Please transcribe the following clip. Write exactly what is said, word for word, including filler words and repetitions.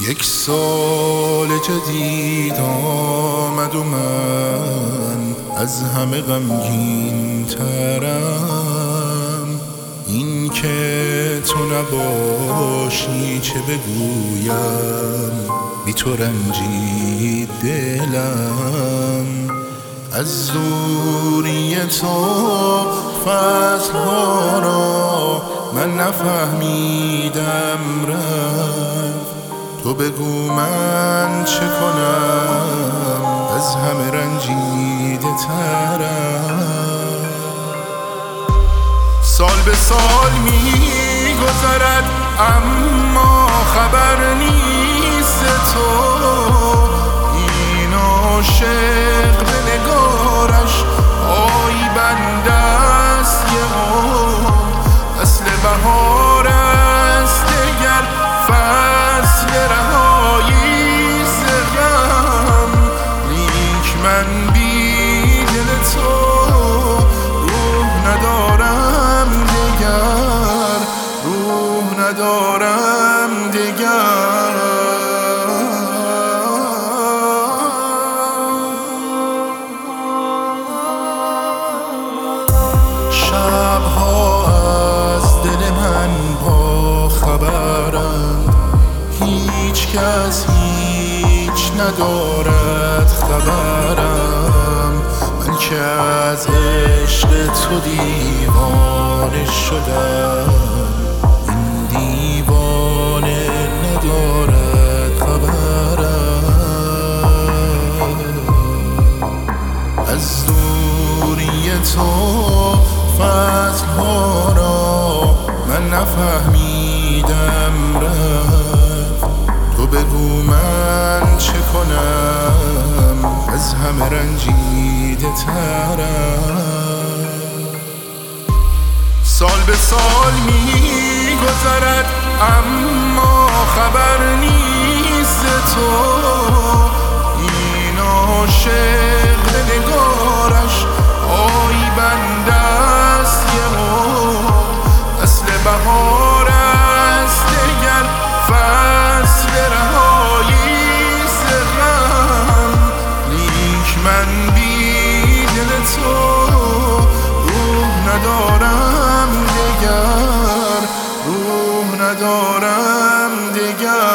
یک سال جدید آمد و من از همه غمگین ترم. این که تو نباشی چه بگویم، بی تو رنجید دلم. از دوری تو فصلها را من نفهمیدم رفت. تو بگو من چه کنم، از همه رنجیده ترم. سال به سال می گذرد اما خبر نیست تو. این عاشق به نگارش آی بنده است یه عمر. اصل بهار است دگر فصل رهایی ز غم. لیک من بی دل تو روح ندارم دگر، روح ندارم دگر. شبها از دل من با خبرند، هیچ کس هیچ ندارد خبرم. من که از عشق تو دیوانه شدم، این دیوانه ندارد خبرم. از دوری تو فصلها را من نفهمیدم رفت. تو بگو من چه کنم، از همه رنجیده ترم. سال به سال می گذرد اما خبر نیست تو. این عاشق به نگارش آی بنده است یه عمر. اصل بهار است دگر فصل رهایی ز غم. لیک من بی دل تو روح ندارم دگر، روح ندارم دگر.